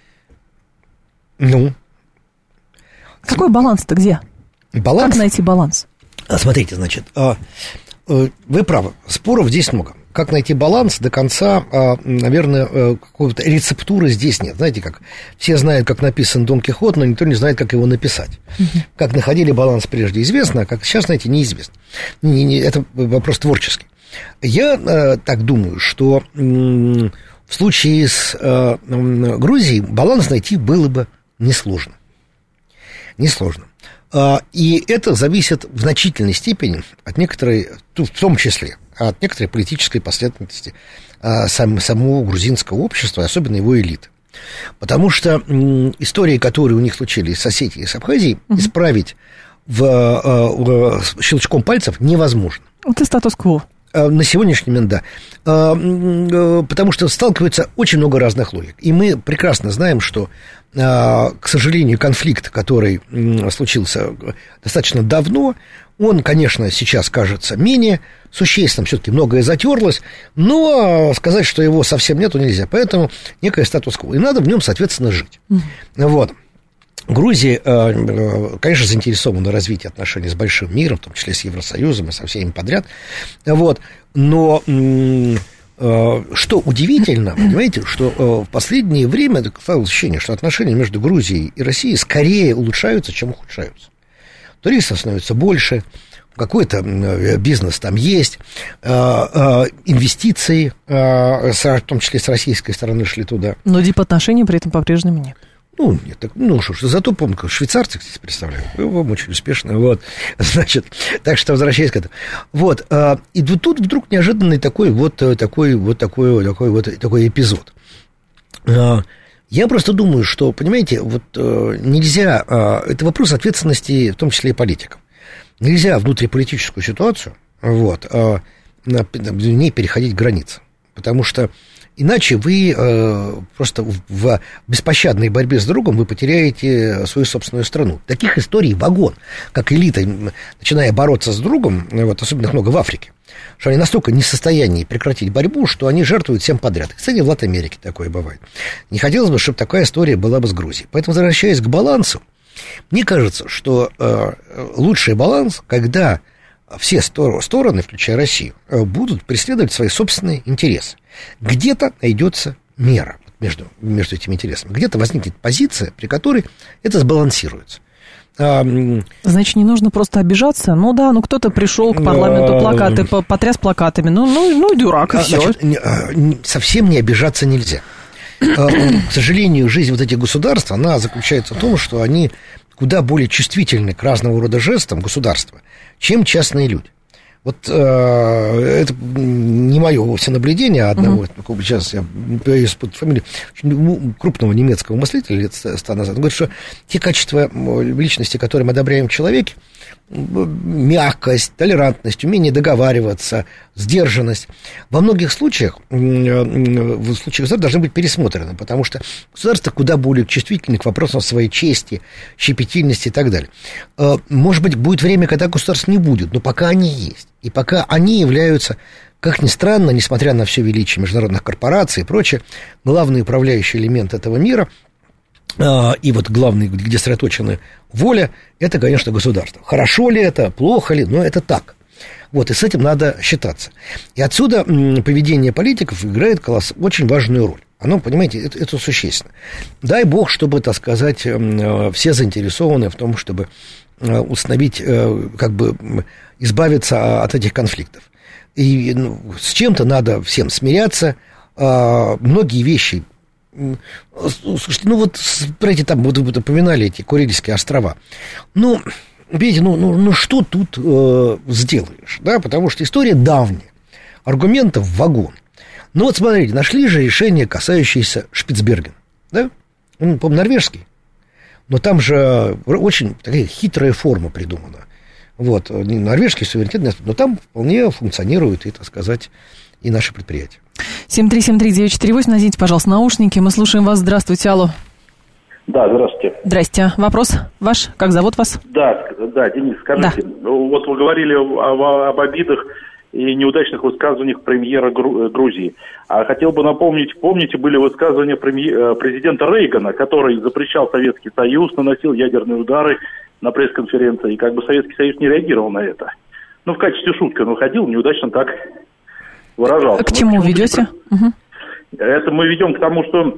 Ну? Какой баланс-то где? Баланс? Как найти баланс? Смотрите, значит, вы правы, споров здесь много. Как найти баланс до конца, наверное, какой-то рецептуры здесь нет. Знаете, как все знают, как написан Дон Кихот, но никто не знает, как его написать. Uh-huh. Как находили баланс прежде известно, а как сейчас найти неизвестно. Не, не, это вопрос творческий. Я так думаю, что в случае с Грузией баланс найти было бы несложно. Несложно. И это зависит в значительной степени от некоторой, в том числе, от некоторой политической последовательности сам, самого грузинского общества, особенно его элиты. Потому что истории, которые у них случились с Осетией и с Абхазией, угу. исправить в, в, щелчком пальцев невозможно. Это статус-кво. На сегодняшний момент, да. Потому что сталкиваются очень много разных логик. И мы прекрасно знаем, что, к сожалению, конфликт, который случился достаточно давно, он, конечно, сейчас кажется менее существенным, все-таки многое затерлось, но сказать, что его совсем нету, нельзя. Поэтому некое статус-кво. И надо в нем, соответственно, жить. Mm-hmm. Вот. Грузия, конечно, заинтересована в развитии отношений с большим миром, в том числе с Евросоюзом и со всеми подряд. Вот. Но что удивительно, понимаете, что в последнее время стало ощущение, что отношения между Грузией и Россией скорее улучшаются, чем ухудшаются. Туристов становится больше, какой-то бизнес там есть, инвестиции, в том числе с российской стороны, шли туда. Но дипотношений при этом по-прежнему нет. Ну, нет, так, ну что ж, зато, помню, швейцарцы здесь представляют, вам очень успешно, вот, значит, так что возвращаясь к этому, вот, и вот тут вдруг неожиданный такой вот, такой вот, такой, такой вот, такой эпизод. Я просто думаю, что, понимаете, вот нельзя, это вопрос ответственности, в том числе и политиков, нельзя внутриполитическую ситуацию, вот, в ней переходить границы, потому что иначе вы э, просто в, в беспощадной борьбе с другом вы потеряете свою собственную страну. Таких историй вагон, как элита, начиная бороться с другом, вот, особенно много в Африке, что они настолько не в состоянии прекратить борьбу, что они жертвуют всем подряд. Кстати, в Латинамерике такое бывает. Не хотелось бы, чтобы такая история была бы с Грузией. Поэтому, возвращаясь к балансу, мне кажется, что э, лучший баланс, когда все стороны, включая Россию, будут преследовать свои собственные интересы. Где-то найдется мера между, между этими интересами. Где-то возникнет позиция, при которой это сбалансируется. Значит, не нужно просто обижаться. Ну да, ну кто-то пришел к парламенту, плакаты, потряс плакатами. Ну, ну, ну дурак, и все. Значит, совсем не обижаться нельзя. К сожалению, жизнь вот этих государств, она заключается в том, что они куда более чувствительны к разного рода жестам государства, чем частные люди. Вот э, это не мое вовсе наблюдение, а одного, uh-huh. сейчас я боюсь под фамилию крупного немецкого мыслителя лет сто назад, он говорит, что те качества личности, которые мы одобряем в человеке, мягкость, толерантность, умение договариваться, сдержанность, во многих случаях, в случаях государства должны быть пересмотрены, потому что государство куда более чувствительно к вопросам своей чести, щепетильности и так далее. Может быть, будет время, когда государств не будет, но пока они есть, и пока они являются, как ни странно, несмотря на все величие международных корпораций и прочее, главный управляющий элемент этого мира, и вот главный, где сосредоточена воля, это, конечно, государство. Хорошо ли это, плохо ли, но это так. Вот, и с этим надо считаться. И отсюда поведение политиков играет колосс... очень важную роль. Оно, понимаете, это, это существенно. Дай бог, чтобы, так сказать, все заинтересованы в том, чтобы установить, как бы избавиться от этих конфликтов. И ну, с чем-то надо всем смиряться. Многие вещи... Слушайте, ну вот, смотрите, там вот вы упоминали эти Курильские острова. Ну, видите, ну, ну, ну что тут э, сделаешь, да, потому что история давняя, аргументов вагон. Ну вот, смотрите, нашли же решение, касающееся Шпицбергена, да, он, по-моему, норвежский, но там же очень такая хитрая форма придумана. Вот, не норвежский суверенитет, но там вполне функционирует и, так сказать, и наши предприятия. семь три семь три девять четыре восемь, наденьте, пожалуйста, наушники, мы слушаем вас, здравствуйте, алло. Да, здравствуйте. Здрасте, вопрос ваш, как зовут вас? Да, да, Денис, скажите, да. Вот вы говорили об, об обидах и неудачных высказываниях премьера Грузии, а хотел бы напомнить, помните, были высказывания премьер, президента Рейгана, который запрещал Советский Союз, наносил ядерные удары на пресс-конференции, и как бы Советский Союз не реагировал на это. Ну, в качестве шутки он выходил, неудачно так выражался. К чему вот, ведете? Угу. Это мы ведем к тому, что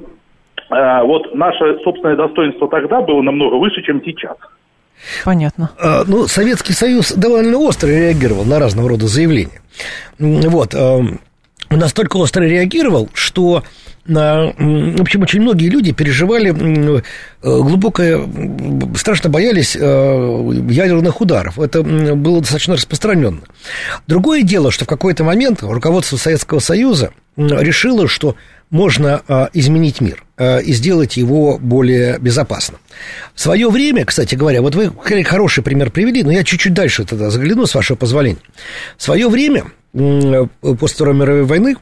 э, вот наше собственное достоинство тогда было намного выше, чем сейчас. Понятно. А, ну, Советский Союз довольно остро реагировал на разного рода заявления. Вот. А, настолько остро реагировал, что, а, в общем, очень многие люди переживали глубокое, страшно боялись ядерных ударов. Это было достаточно распространенно. Другое дело, что в какой-то момент руководство Советского Союза решило, что можно изменить мир и сделать его более безопасным. В свое время, кстати говоря, вот вы хороший пример привели, но я чуть-чуть дальше тогда загляну, с вашего позволения. В свое время, после Второй мировой войны,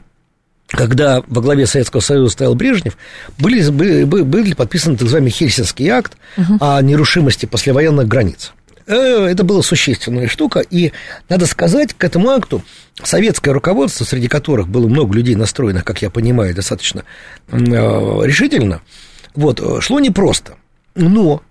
когда во главе Советского Союза стоял Брежнев, были, были, были подписаны так называемый Хельсинский акт uh-huh. о нерушимости послевоенных границ. Это была существенная штука, и, надо сказать, к этому акту советское руководство, среди которых было много людей, настроенных, как я понимаю, достаточно решительно, вот, шло непросто. Но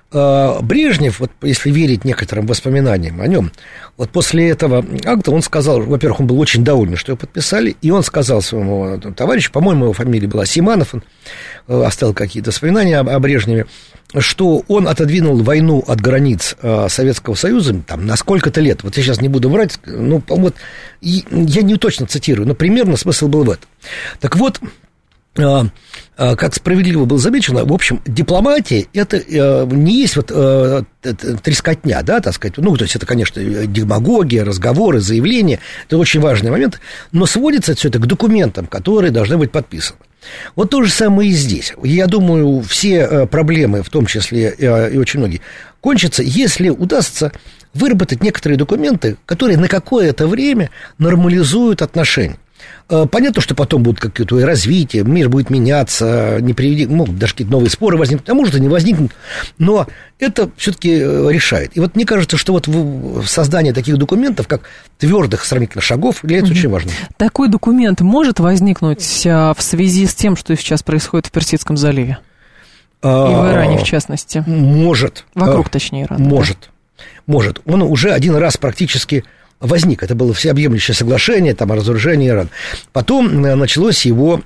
Брежнев, вот, если верить некоторым воспоминаниям о нем, вот после этого акта он сказал, во-первых, он был очень доволен, что его подписали, и он сказал своему товарищу, по-моему, его фамилия была Симанов, он оставил какие-то воспоминания о Брежневе, что он отодвинул войну от границ Советского Союза там, на сколько-то лет. Вот я сейчас не буду врать, ну, вот, и я не точно цитирую, но примерно смысл был в этом. Так вот, как справедливо было замечено, в общем, дипломатия – это не есть вот трескотня, да, так сказать, ну, то есть это, конечно, демагогия, разговоры, заявления, это очень важный момент, но сводится все это к документам, которые должны быть подписаны. Вот то же самое и здесь. Я думаю, все проблемы, в том числе и очень многие, кончатся, если удастся выработать некоторые документы, которые на какое-то время нормализуют отношения. Понятно, что потом будут какие-то развития, мир будет меняться, не приведи, могут даже какие-то новые споры возникнуть, а может и не возникнут, но это все-таки решает. И вот мне кажется, что вот создание таких документов, как твердых сравнительно шагов, является mm-hmm. очень важным. Такой документ может возникнуть в связи с тем, что сейчас происходит в Персидском заливе? И в Иране, в частности? Может. Вокруг, точнее, Ирана. Может. Да? Может. Он уже один раз практически возник. Это было всеобъемлющее соглашение там, о разоружении Ирана. Потом началось его...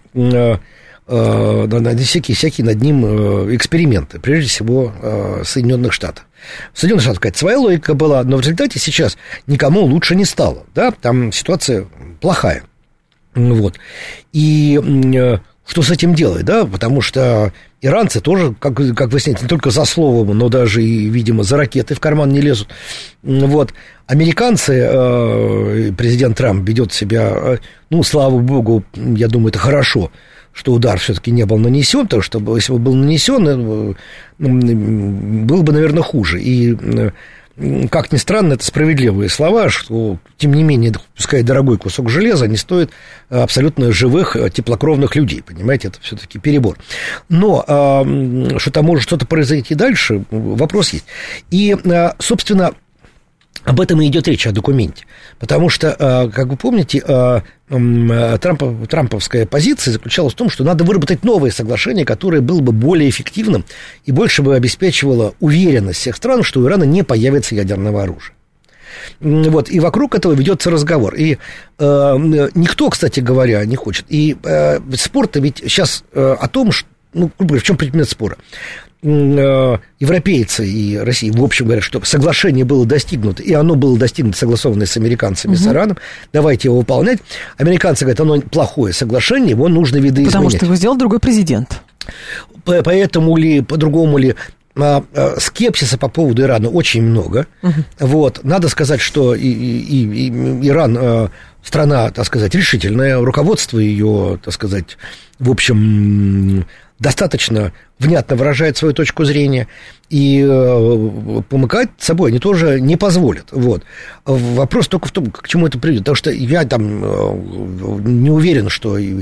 Всякие, всякие над ним эксперименты, прежде всего Соединенных Штатов. В Соединенных Штатах какая-то своя логика была, но в результате сейчас никому лучше не стало, да, там ситуация плохая, вот, и что с этим делать, да, потому что иранцы тоже, как, как выясняется, не только за словом, но даже и, видимо, за ракеты в карман не лезут, вот, американцы, президент Трамп ведет себя, ну, слава богу, я думаю, это хорошо, что удар все-таки не был нанесен, потому что если бы был нанесен, было бы, наверное, хуже. И, как ни странно, это справедливые слова, что, тем не менее, пускай дорогой кусок железа не стоит абсолютно живых, теплокровных людей, понимаете, это все-таки перебор. Но что там может что-то произойти дальше, вопрос есть. И, собственно, об этом и идет речь, о документе. Потому что, как вы помните, Трамп, трамповская позиция заключалась в том, что надо выработать новое соглашение, которое было бы более эффективным и больше бы обеспечивало уверенность всех стран, что у Ирана не появится ядерного оружия. Вот, и вокруг этого ведется разговор. И э, никто, кстати говоря, не хочет. И э, спор-то ведь сейчас э, о том, что, ну, в чем предмет спора. Европейцы и Россия, в общем, говорят, что соглашение было достигнуто, и оно было достигнуто, согласованное с американцами, угу. с Ираном, давайте его выполнять. Американцы говорят, оно плохое соглашение, его нужно видоизменять. Потому что его сделал другой президент. Поэтому ли, по-другому ли, скепсиса по поводу Ирана очень много. Угу. Вот. Надо сказать, что и, и, и Иран страна, так сказать, решительная, руководство ее, так сказать, в общем... достаточно внятно выражает свою точку зрения, и э, помыкать собой они тоже не позволят. Вот. Вопрос только в том, к чему это приведет. Потому что я там э, не уверен, что, э,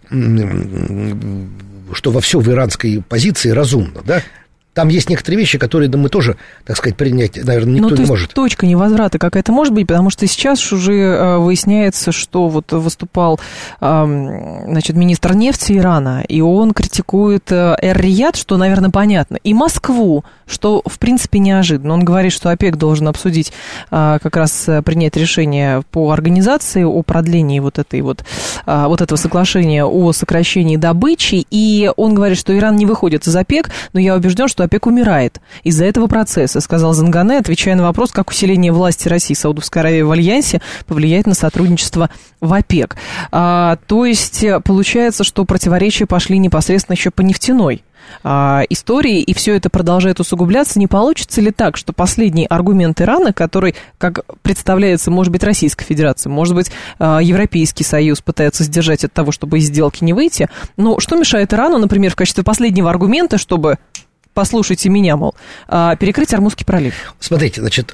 что во все в иранской позиции разумно, да? Там есть некоторые вещи, которые да, мы тоже, так сказать, принять, наверное, никто ну, то не может. Точка невозврата какая-то может быть, потому что сейчас уже э, выясняется, что вот выступал э, значит, министр нефти Ирана, и он критикует э, Эр-Рияд, что, наверное, понятно, и Москву, что, в принципе, неожиданно. Он говорит, что ОПЕК должен обсудить, э, как раз принять решение по организации, о продлении вот, этой вот, э, вот этого соглашения о сокращении добычи, и он говорит, что Иран не выходит из ОПЕК, но я убежден, что ОПЕК умирает из-за этого процесса, сказал Зангане, отвечая на вопрос, как усиление власти России и Саудовской Аравии в альянсе повлияет на сотрудничество в ОПЕК. А, то есть, получается, что противоречия пошли непосредственно еще по нефтяной а, истории, и все это продолжает усугубляться. Не получится ли так, что последний аргумент Ирана, который, как представляется, может быть, Российская Федерация, может быть, а, Европейский Союз пытается сдержать от того, чтобы из сделки не выйти, но что мешает Ирану, например, в качестве последнего аргумента, чтобы... послушайте меня, мол, перекрыть Ормузский пролив? Смотрите, значит,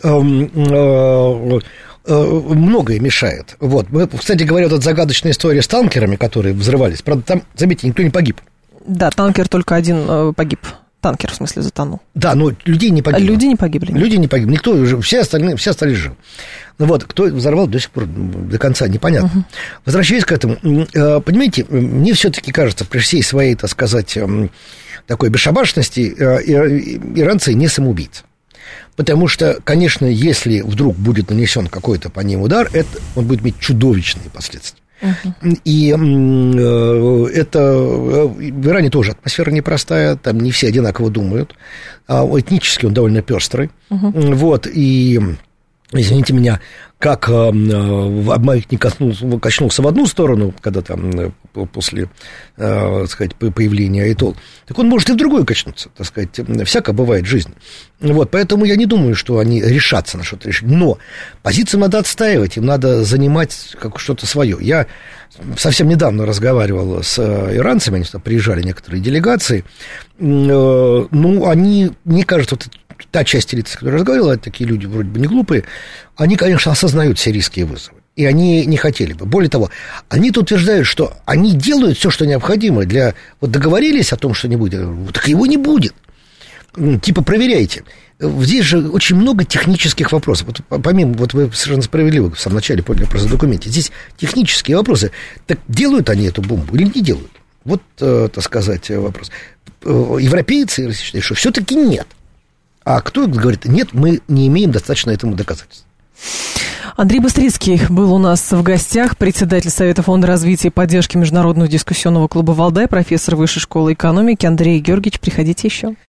многое мешает. Вот, кстати говоря, вот эта загадочная история с танкерами, которые взрывались, правда, там, заметьте, никто не погиб. Да, танкер только один погиб. Танкер, в смысле, затонул. Да, но людей не погибло. А люди не погибли. Нет. Люди не погибли. Никто уже, все остальные, все остались живы. Ну вот, кто взорвал, до сих пор до конца непонятно. Угу. Возвращаясь к этому, понимаете, мне все-таки кажется, при всей своей, так сказать, такой бесшабашности, иранцы не самоубийцы. Потому что, конечно, если вдруг будет нанесен какой-то по ним удар, это, он будет иметь чудовищные последствия. Uh-huh. И э, это в Иране тоже атмосфера непростая, там не все одинаково думают, а этнически он довольно пестрый. Uh-huh. Вот, и, извините меня, как э, маятник коснулся, качнулся в одну сторону, когда там после, э, так сказать, появления Айтол, так он может и в другую качнуться, так сказать, всяко бывает в жизни. Вот, поэтому я не думаю, что они решатся на что-то решить, но позицию надо отстаивать, им надо занимать как что-то свое. Я совсем недавно разговаривал с иранцами, они сюда приезжали некоторые делегации, ну, они, мне кажется, вот та часть элиты, с которой я разговаривал, такие люди вроде бы не глупые, они, конечно, осознают все риски и вызовы. И они не хотели бы. Более того, они-то утверждают, что они делают все, что необходимо для... Вот договорились о том, что не будет, так его не будет. Типа проверяйте. Здесь же очень много технических вопросов. Вот помимо, вот вы совершенно справедливо в самом начале поняли про документе. Здесь технические вопросы. Так делают они эту бомбу или не делают? Вот, так сказать, вопрос. Европейцы считают, что все-таки нет. А кто говорит, нет, мы не имеем достаточно этому доказательств. Андрей Быстрицкий был у нас в гостях, председатель Совета фонда развития и поддержки Международного дискуссионного клуба «Валдай», профессор Высшей школы экономики. Андрей Георгиевич, приходите еще.